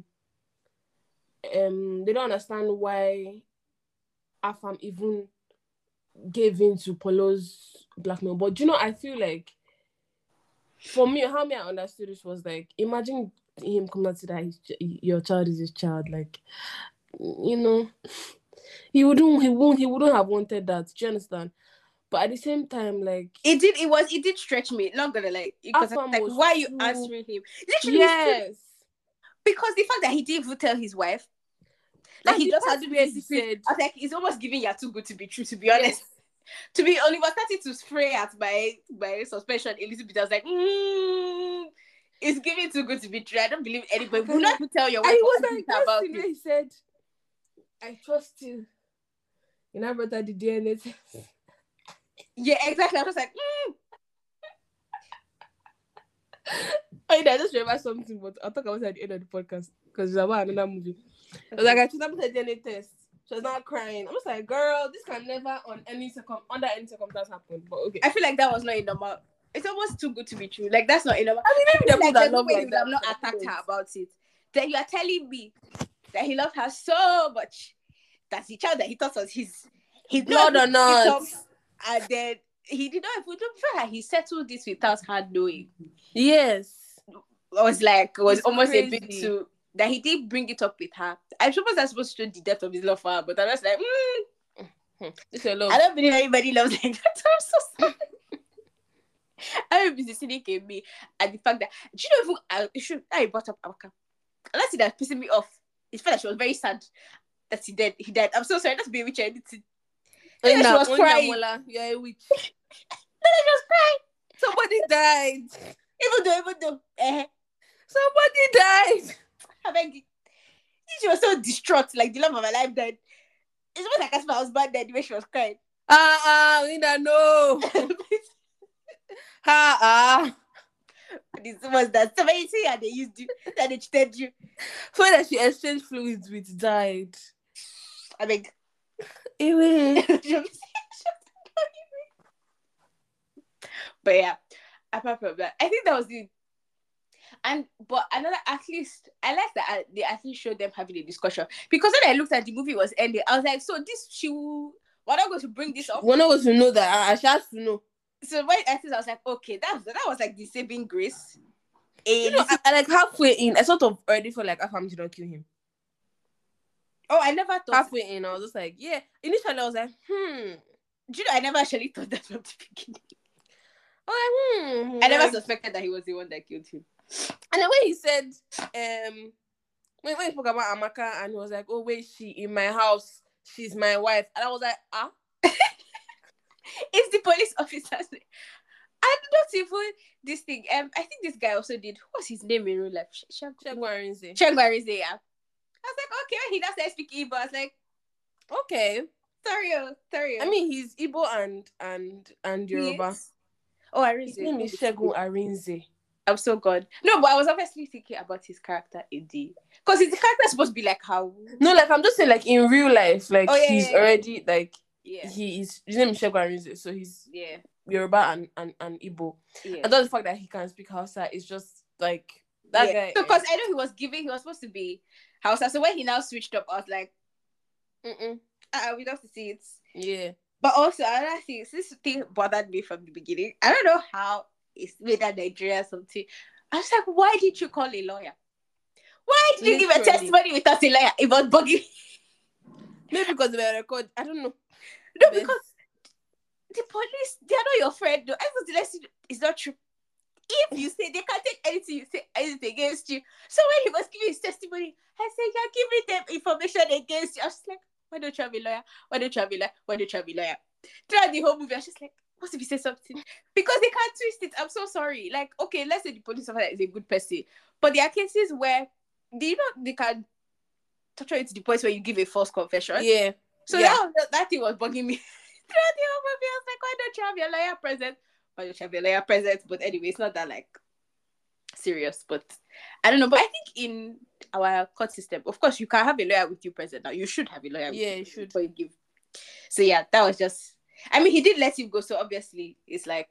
um they don't understand why Afam even gave in to Polo's blackmail. But you know, I feel like for me, how me I understood this was like, imagine him coming out to that his, your child is his child, like, you know, he wouldn't, he won't, he wouldn't have wanted that. Do you understand? But at the same time, like, It did, it was, it did stretch me. Not gonna like, because I'm Afam like, was why are you too- answering him? Literally, yes, because the fact that he didn't even tell his wife, like, and he the just part had to where be he secret. said, I was like, it's almost giving you too good to be true, to be honest. yes. To be only was starting to spray at my my suspension a little bit. I was like, mm, it's giving too good to be true. I don't believe anybody. Will not even tell your And wife he was or like, that about scene where it. he said, I trust you. You know, brother, the D N A test. Yeah, exactly. I was like, mm. Oh, yeah, I just remember something, but I'll talk about it at the end of the podcast because it's about another movie. I was like, I just about the D N A test. She was not crying. I was like, girl, this can never on any circum under any circumstance happen. But okay. I feel like that was not enough. It's almost too good to be true. Like, that's not enough. I mean, maybe I the feel people like that there's no love way he like would have that. not I attacked don't her know. about it. Then you are telling me that he loved her so much that the child that he thought was his, his Blood or not. and then he did not even feel like he settled this without her knowing. Yes. I was like, was It's almost a bit crazy. too that he did bring it up with her. I suppose that's supposed to show the depth of his love for her, but I was like, mm, It's a love. I don't believe anybody loves like that. I'm so sorry. I remember the cynic in me and the fact that do you know if I should I brought up Amaka. Let's see that pissing me off. It's fact that she was very sad that he died. He died. I'm so sorry, not to be a witch or anything. And then she was crying. Mola, you're a witch. Then she was crying. Somebody died. Even though, even though, eh, Somebody died. I beg you. She was so distraught, like the love of her life died. It's almost like as my husband died the way she was crying. Ah, ah, we don't know. Ha, ah. This was that somebody say and they used you, that they cheated you. For that she exchanged fluids with died. I beg. Anyway. But yeah, apart from that, I think that was the and but another at least I like that uh, they at least showed them having a discussion because when I looked at the movie was ending, I was like, so this she will we're not going to bring this up. We're not going to know that. I, I has to know. So when I think I was like, okay, that was that was like the saving grace. You know, I, I like halfway in, I sort of already felt like Afam did not kill him. Oh, I never thought halfway in, I was just like, yeah. Initially, I was like, hmm. Do you know I never actually thought that from the beginning. I'm like, hmm. I never like, suspected that he was the one that killed him. And then when he said, um, when, when he spoke about Amaka and he was like, oh, wait, she in my house, she's my wife. And I was like, ah? It's the police officers. And not even this thing. Um, I think this guy also did. What's his name in real life? Segun Arinze. Segun Arinze, yeah. I was like, okay, he does not speak Igbo. I was like, okay. Sorry, oh, sorry. I mean, he's Igbo and and and Yoruba. Yes. Oh, Arinze. His name is Segun Arinze. I'm so good. No, but I was obviously thinking about his character in the... Because his character is supposed to be like how... No, like, I'm just saying, like, in real life, like, oh, yeah, he's yeah, yeah. already, like, yeah. he is... His name is Segun Arinze, so he's yeah. Yoruba and, and, and Igbo. Yeah. And the fact that he can speak Hausa is just, like, that yeah. guy... Because I know he was giving... He was supposed to be Hausa, so when he now switched up, I was like... Mm-mm. Uh, we'd have to see it. Yeah. But also, another thing, this thing bothered me from the beginning. I don't know how it's made that Nigeria something... I was like, why did you call a lawyer? Why did you Literally. give a testimony without a lawyer? It was bugging. Maybe because they were record. I don't know. No, because the police, they are not your friend. No, I was let's it's not true. If you say they can't take anything you say anything against you. So when he was giving his testimony, I said, you're giving them information against you. I was like, why don't you have a lawyer? Why don't you have a lawyer? Why don't you have a lawyer? Throughout the whole movie, I was just like, what if he said something? Because they can't twist it. I'm so sorry. Like, okay, let's say the police officer is a good person, but there are cases where they you know they can torture it to the point where you give a false confession. Yeah. So yeah. That, that that thing was bugging me throughout the whole movie. I was like, why don't you have your lawyer present? Why don't you have your lawyer present? But anyway, it's not that like serious. But I don't know. But I think in our court system, of course, you can have a lawyer with you present now. You should have a lawyer. With yeah, you you should. before you give. So yeah, that was just. I mean, he did let him go, so obviously it's like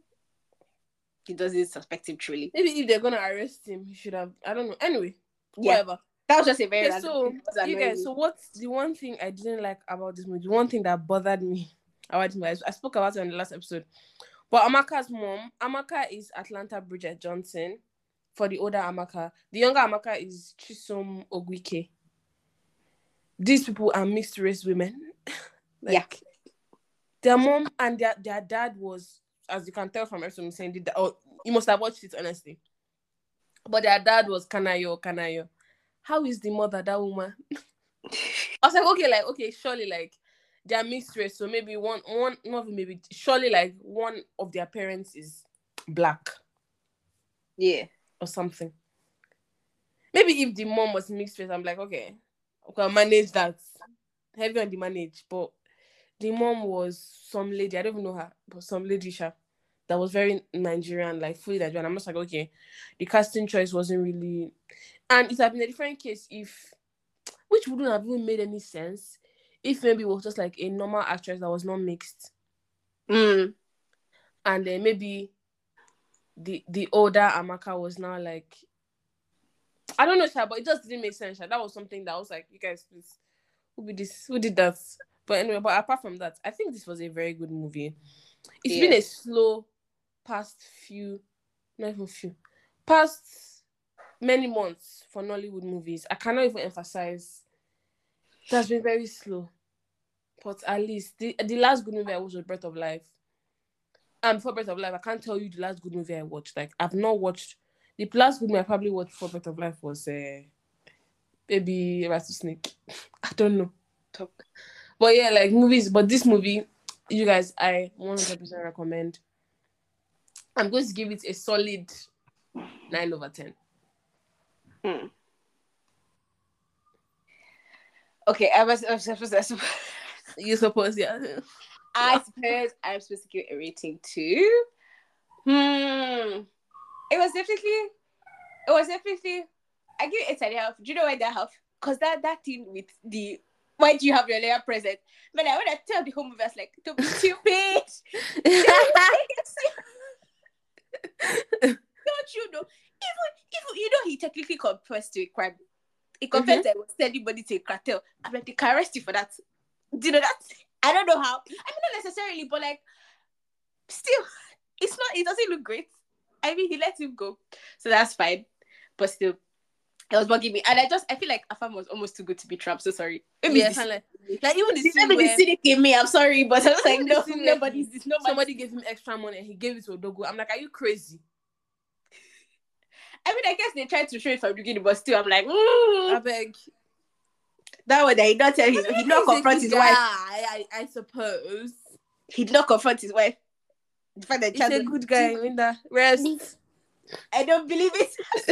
he doesn't suspect him truly. Maybe if they're gonna arrest him, he should have. I don't know. Anyway, yeah. whatever. That was just a very. Okay, so you guys. So what's the one thing I didn't like about this movie? The one thing that bothered me about this movie, I spoke about it in the last episode. But Amaka's mom, Amaka is Atlanta Bridget Johnson. For the older Amaka, the younger Amaka is Chisom Ogwike. These people are mixed race women. like, yeah. Their mom and their, their dad was, as you can tell from everything I'm saying, did that, oh, you must have watched it, honestly. But their dad was Kanayo, Kanayo. How is the mother, that woman? I was like, okay, like, okay, surely, like, they're mixed race, so maybe one, one, not maybe, surely, like, one of their parents is black. Yeah. Or something. Maybe if the mom was mixed race, I'm like, okay, okay, manage that. Heavy on the manage, but the mom was some lady, I don't even know her, but some lady sha, that was very Nigerian, like fully Nigerian. I'm just like, okay, the casting choice wasn't really, and it had been a different case if, which wouldn't have even made any sense if maybe it was just like a normal actress that was not mixed, mm. and then maybe the the older Amaka was now like, I don't know, sha, but it just didn't make sense. Sha. That was something that I was like, you guys, please, who did this? Who did that? But anyway, but apart from that, I think this was a very good movie. It's yeah. been a slow past few, not even few, past many months for Nollywood movies. I cannot even emphasize. It has been very slow. But at least, the, the last good movie I watched was Breath of Life. And before Breath of Life, I can't tell you the last good movie I watched. Like, I've not watched, the last good movie I probably watched before Breath of Life was uh, maybe Rattlesnake. I don't know. Talk. But yeah, like movies, but this movie, you guys, I one hundred percent recommend. I'm going to give it a solid nine over ten. Hmm. Okay, I was, I was, I was, I was you suppose, yeah. I suppose I'm supposed to give it a rating too. Hmm. It was definitely, it was definitely, I give it a ten half. Do you know why that half? Because that, that thing with the, why do you have your layer present? Man, I when I tell the whole movie, I was like, don't be stupid. Don't you know? Even, even, you know, he technically confessed to a crime. He confessed mm-hmm. that he was sending money to a cartel. I'm like, they can arrest you for that. Do you know that? I don't know how. I mean, not necessarily, but like, still, it's not, it doesn't look great. I mean, he let him go. So that's fine. But still, it was bugging me. And I just, I feel like Afam was almost too good to be Trump. So sorry. Maybe yeah, this, like, Like even the See, scene let me be where cynic in me. I'm sorry, but I was like, even the no, scene where nobody's he- this. Nobody. somebody gave him extra money and he gave it to Odogo. I'm like, are you crazy? I mean, I guess they tried to show it from the beginning, but still, I'm like, mm, I beg. that one that he not tell his, he not He's a confront good his guy, wife. I, I suppose. He did not confront his wife. The fact that He's a child- good guy. In the rest. I don't believe it.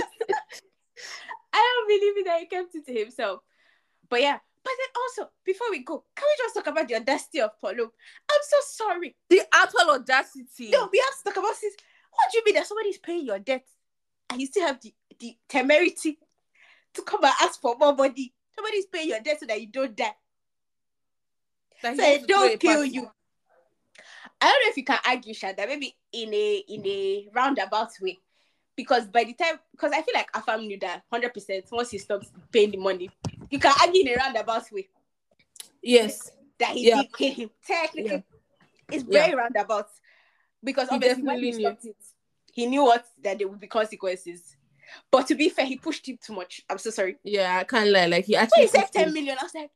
I don't believe it that he kept it to himself. But yeah, but then also, before we go, can we just talk about the audacity of Paulo? I'm so sorry. The actual audacity. No, we have to talk about this. What do you mean that somebody's paying your debt and you still have the, the temerity to come and ask for more money? Somebody's paying your debt so that you don't die. That he So they wants to throw a don't kill party. you. I don't know if you can argue, Shanda, maybe in a in a roundabout way. Because by the time, because I feel like Afam knew that one hundred percent once he stops paying the money, you can argue in a roundabout way Yes. that he Yeah. did kill him. Technically, Yeah. it's Yeah. very roundabout. Because He obviously when he definitely knew. stopped it, he knew what that there would be consequences. But to be fair, he pushed him too much. I'm so sorry. Yeah, I can't lie. Like he When actually he said pushed ten him. million, I was like,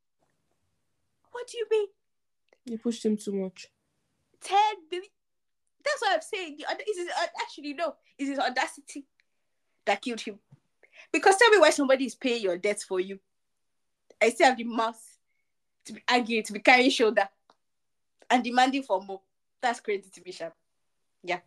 what do you mean? He pushed him too much. ten million? That's what I'm saying. The other is his, uh, actually no, it's his audacity that killed him. Because tell me why somebody is paying your debts for you. I still have the mouth to be arguing, to be carrying shoulder, and demanding for more. That's crazy to be sharp. Yeah.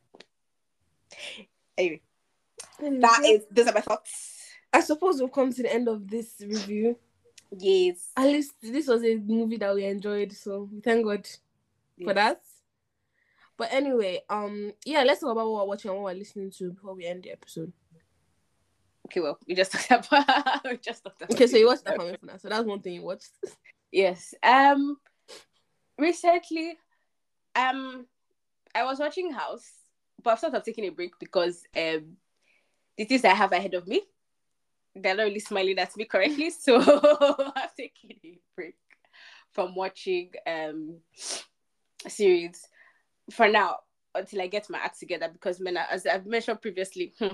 Anyway, Anyway, that yeah. is those are my thoughts. I suppose we've come to the end of this review. Yes. At least this was a movie that we enjoyed, so we thank God Yes. for that. But anyway, um, yeah, let's talk about what we're watching and what we're listening to before we end the episode. Okay, well, we just talked about we just talked about Okay, so you watched it. that for now. So that's one thing you watched. Yes. Um recently, um I was watching House, but I've sort of taken a break because um the things that I have ahead of me, they're not really smiling at me correctly. So I've taken a break from watching um a series for now until I get my act together because man, as I've mentioned previously, hmm,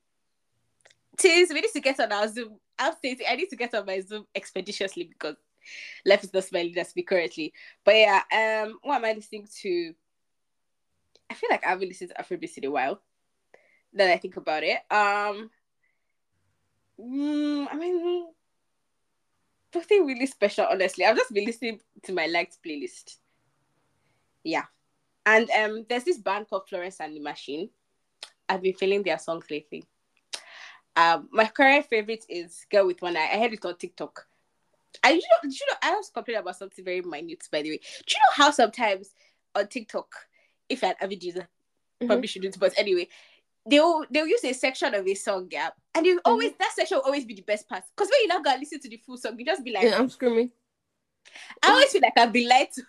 Tis, we need to get on our Zoom. I'm saying I need to get on my Zoom expeditiously because life is not smiling at me currently. But yeah, um, what am I listening to? I feel like I haven't listened to Afrobeat in a while. Then I think about it. Um, mm, I mean, nothing really special, honestly. I've just been listening to my liked playlist. Yeah, and um, there's this band called Florence and the Machine. I've been feeling their songs lately. Um, my current favorite is Girl with One Eye. I heard it on TikTok. I you know, you know, I was complaining about something very minute, by the way. Do you know how sometimes on TikTok, if you're an avid user, Mhm. probably shouldn't, but anyway, they'll they'll use a section of a song, yeah, and you always that section will always be the best part. Because when you now go and listen to the full song, you just be like, Yeah, I'm screaming. I always feel like I've been lied to.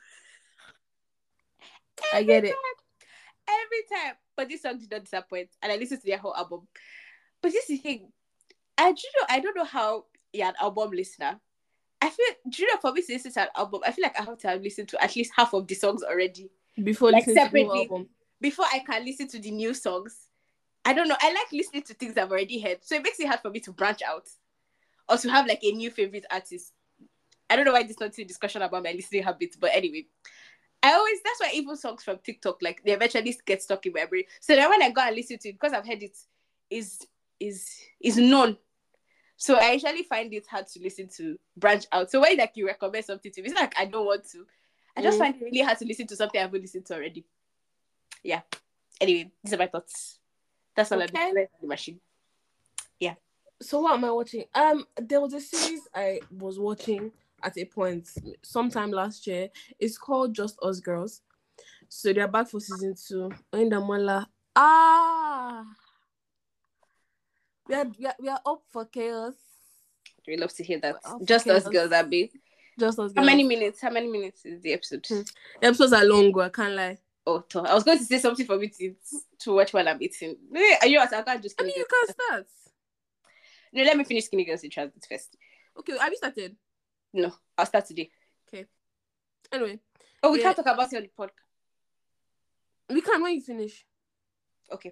I get it. Time, every time. But this song did not disappoint, and I listened to their whole album. But this is the thing. I do you know I don't know how you're an album listener. I feel do you know for me to listen to an album, I feel like I have to have listened to at least half of the songs already. Before Like listening to the separately. whole album. Before I can listen to the new songs. I don't know. I like listening to things I've already heard. So it makes it hard for me to branch out. Or to have like a new favorite artist. I don't know why this is not a discussion about my listening habits, but anyway. I always, that's why even songs from TikTok, like they eventually get stuck in my brain. So then when I go and listen to it, because I've heard it, is is is known. So I actually find it hard to listen to, branch out. So when like you recommend something to me, it's not like I don't want to. I just Mm. find it really hard to listen to something I haven't listened to already. Yeah. Anyway, these are my thoughts. That's all Okay. I'm doing. The machine. Yeah. So what am I watching? Um, there was a series I was watching at a point sometime last year. It's called Just Us Girls. So they're back for season two. Oindamola. Ah, we are, we are we are up for chaos. We love to hear that. We're up for Just us chaos. girls, Abby. Just Us How Girls. many minutes? How many minutes is the episode? Hmm. The episodes are long. I can't lie. Oh, to- I was going to say something for me to, to watch while I'm eating. Eh, Are you what? I can't just. I mean, you can start. No, let me finish Skinny Girls in Transit first. Okay, have you started? No, I'll start today. Okay. Anyway, Oh, we Yeah. can't talk about it on the podcast. we can when you finish. Okay.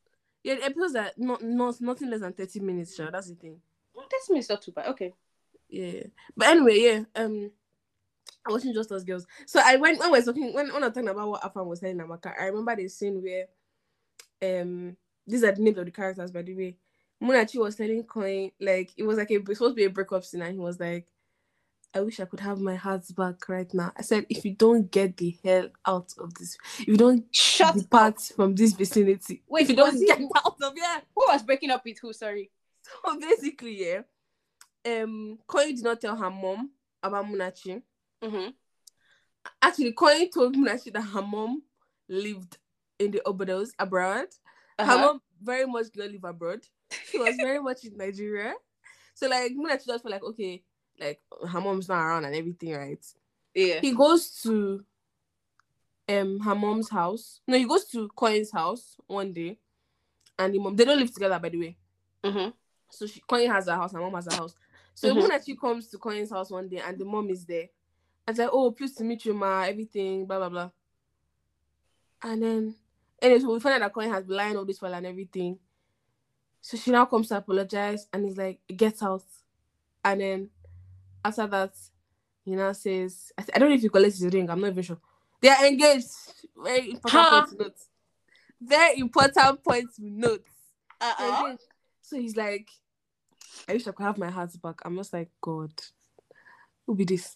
Yeah, the episodes are not, not nothing less than thirty minutes, sure. That's the thing. That's me, it's not too bad. Okay. yeah. But anyway, yeah. Um, I wasn't just us girls. So I went when we were talking when when I was talking about what Afam was telling Amaka. I remember the scene where um these are the names of the characters, by the way. Munachi was telling Coin, like it was like a, it was supposed to be a breakup scene, and he was like, I wish I could have my heart back right now. I said, if you don't get the hell out of this, if you don't Shut depart up. from this vicinity, Wait, if you was don't he- get out of here. Who was breaking up with who? Sorry. So basically, yeah, um, Coin did not tell her mom about Munachi. Mm-hmm. Actually, Coin told Munachi that her mom lived in the Obodos abroad. Uh-huh. Her mom very much did not live abroad. She was very much in Nigeria. So like Munachi just felt like, okay, like her mom's not around and everything, right? Yeah. He goes to um her mom's house. No, he goes to Coin's house one day, and the mom, they don't live together, by the way. Mm-hmm. So she, Coin has a house, her mom has a house. So Mhm. Munachi comes to Coin's house one day, and the mom is there. And like, oh, pleased to meet you, ma, everything, blah blah blah. And then, anyway, so we find out that Coin has been lying all this while and everything. So she now comes to apologize, and he's like, get out. And then after that, he now says, I, th- I don't know if he collects his ring, I'm not even sure. They are engaged. Very important Huh? point to note. Very important point to note. They're Uh-uh. engaged. So he's like, I wish I could have my heart back. I'm just like, God, who be this?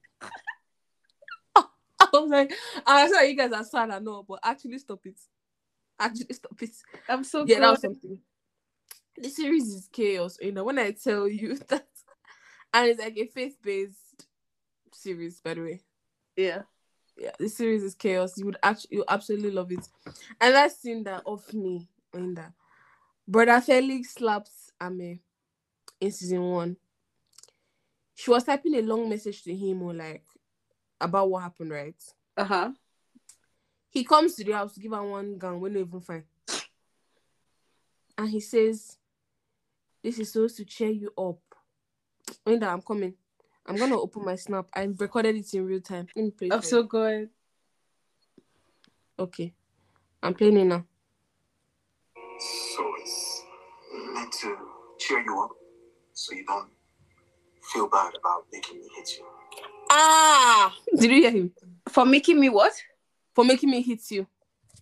I was like, I'm sorry you guys are sad, I know, but actually stop it. Actually stop it. I'm so Yeah, that was good. something. The series is chaos, you know, when I tell you that. And it's like a faith-based series, by the way. Yeah. Yeah, this series is chaos. You would actually, you absolutely love it. And that scene that off me, in that Brother Felix slaps Ame in season one. She was typing a long message to him, or like about what happened, right? Uh-huh. He comes to the house to give her one gun. We're not even fine. And he says, "This is supposed to cheer you up." When I'm coming, I'm gonna open my snap. I recorded it in real time. Let me play it I'm for so you. good. Okay, I'm playing it now. So it's meant to cheer you up so you don't feel bad about making me hit you. Ah! Did you hear him? For making me what? For making me hit you.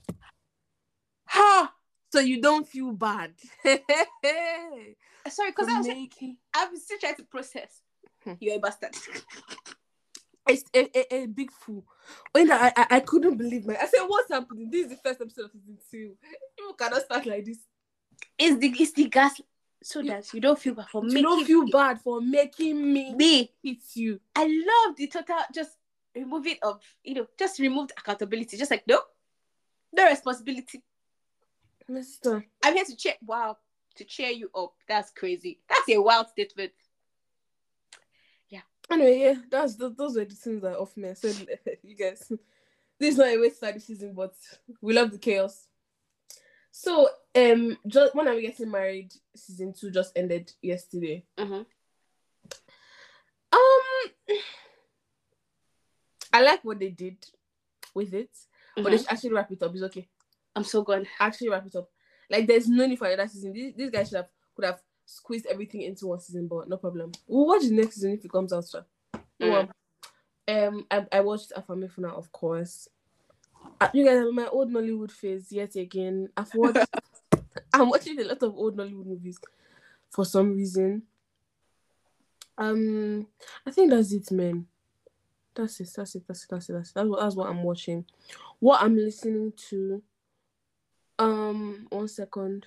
Ha! So you don't feel bad. Sorry, because For I was making... I'm still trying to process. Hmm. You're a bastard. It's a, a, a big fool. When I, I I couldn't believe my. I said, "What's happening? This is the first episode of season two. You cannot start like this. It's the it's the gas so that you don't feel bad for You making don't feel bad for making me me. hit you." I love the total just remove it of you know just removed accountability. Just like no, no responsibility. Mister, I'm here to cheer. Wow, to cheer you up. That's crazy. That's a wild statement. Anyway, yeah, that's those, those were the things that off me. I said, you guys, this is not a way to start the season, but we love the chaos. So, um, just when are we getting married? Season two just ended yesterday. Mm-hmm. Um, I like what they did with it, Mm-hmm. but they should actually wrap it up. It's okay. I'm so good. Actually wrap it up. Like, there's no need for another season. These, these guys should have could have squeezed everything into one season, but no problem. We'll watch the next season if it comes out. Sure. Mm. Well, um, I, I watched Afamefuna, of course. Uh, you guys, my old Nollywood phase yet again. I've watched. I'm watching a lot of old Nollywood movies for some reason. Um, I think that's it, man. That's it. That's it. That's it. That's it. That's it. That's what, that's what I'm watching. What I'm listening to. Um, one second.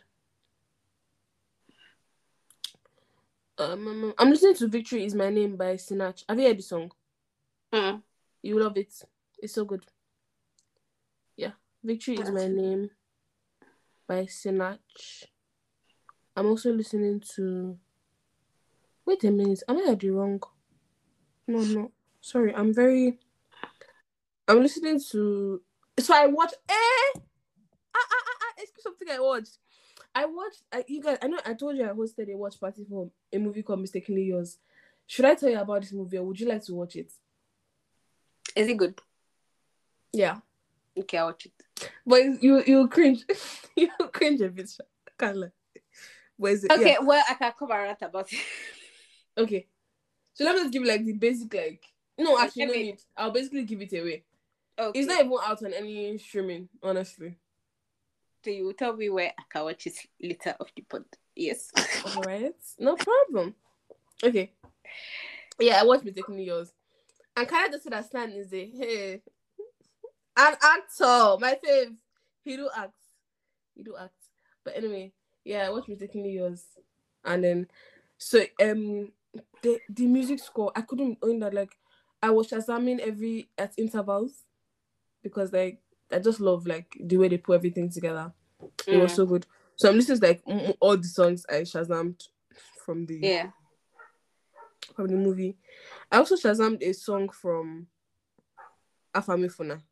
Um, I'm listening to "Victory Is My Name" by Sinach. Have you heard the song? Mm. You love it. It's so good. Yeah, "Victory Is My Name" by Sinach. I'm also listening to. Wait a minute. Am I at the wrong? No, no. Sorry, I'm very. I'm listening to. So I watched. Eh! Ah, ah, ah, ah. Excuse something I watched. I watched. I, you guys, I know. I told you I hosted a watch party for a movie called Mistakenly Yours. Should I tell you about this movie, or would you like to watch it? Is it good? Yeah. Okay, I'll watch it. But you you cringe. You cringe a bit. I can't lie. Where is it? Okay, Yeah. well, I can come around about it. Okay. So let me just give you like the basic like. No, actually, no Okay. need. I'll basically give it away. Okay. It's not even out on any streaming, honestly. So you will tell me where I can watch it later of the pod. Yes. All right, no problem. Okay. Yeah, I watched Mistakenly Yours. And kind of just understand is a hey, an actor. My fave. He do act. He do act. But anyway, yeah, I watched Mistakenly Yours. And then, so um, the the music score, I couldn't own that. Like, I was shazamming every at intervals because like I just love like the way they put everything together. It was Mm. so good. So I'm listening to like m- all the songs I shazammed from the Yeah. from the movie. I also shazammed a song from Afamifuna.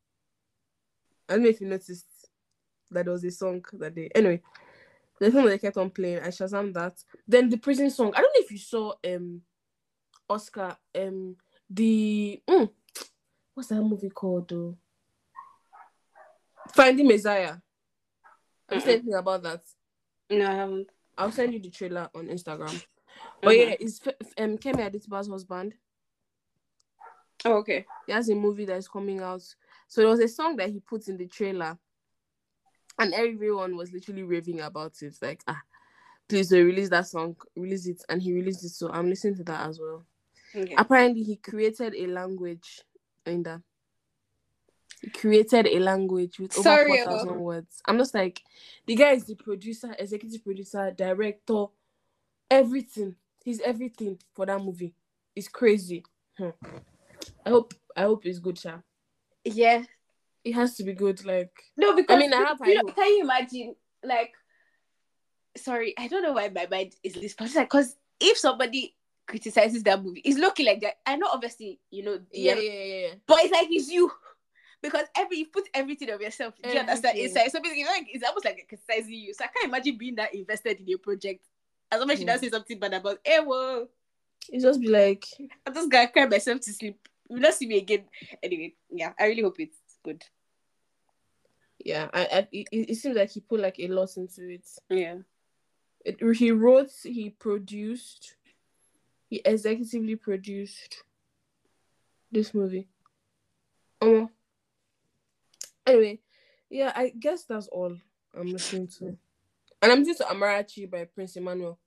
I don't know if you noticed that there was a song that they anyway. The song that they kept on playing, I shazammed that. Then the prison song. I don't know if you saw um Oscar um the mm, what's that movie called though? Finding Messiah. Have you said anything about that? No, I haven't. I'll send you the trailer on Instagram. But Mhm. yeah, it's um Kemi Adetiba's husband. Oh, okay. He has a movie that is coming out. So there was a song that he put in the trailer, and everyone was literally raving about it. Like, ah, please do release that song, release it, and he released it. So I'm listening to that as well. Okay. Apparently, he created a language in that. He created a language with over Sorry, four thousand words. I'm just like, the guy is the producer, executive producer, director, everything. He's everything for that movie. It's crazy. Hmm. I hope I hope it's good, Sha. Yeah. It has to be good. Like, No, because I mean, I have you high know, hopes. can you imagine? Like, sorry, I don't know why my mind is this, but like, because if somebody criticizes that movie, it's looking like that. I know, obviously, you know, Yeah, yeah, yeah, yeah, yeah. but it's like it's you. Because every you put everything of yourself, do you understand? Everything. Inside, so basically, like it's almost like criticizing you. So I can't imagine being that invested in a project. As long as she Yeah. doesn't say something bad about, hey, whoa, It's just be like, I'm just gonna cry myself to sleep. You will not see me again. Anyway, yeah, I really hope it's good. yeah. I, I it, it seems like he put like a lot into it. Yeah. It he wrote, he produced, he executively produced this movie. Um. Anyway, yeah, I guess that's all I'm listening to, and I'm listening to Amarachi by Prince Emmanuel.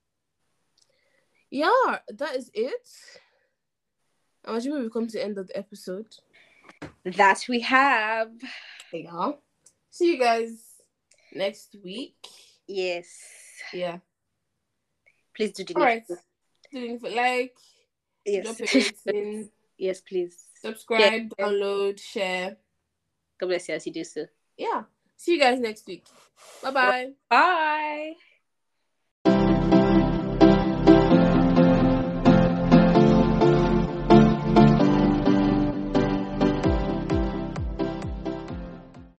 Yeah, that is it. I'm assuming we've come to the end of the episode. That we have. Yeah. See you guys next week. Yes. Yeah. Please do the All right. next. Doing for like, Yes. drop a rating, Yes, please. subscribe, Yeah. download, share. God bless you as you do so. Yeah. See you guys next week. Bye-bye. Bye.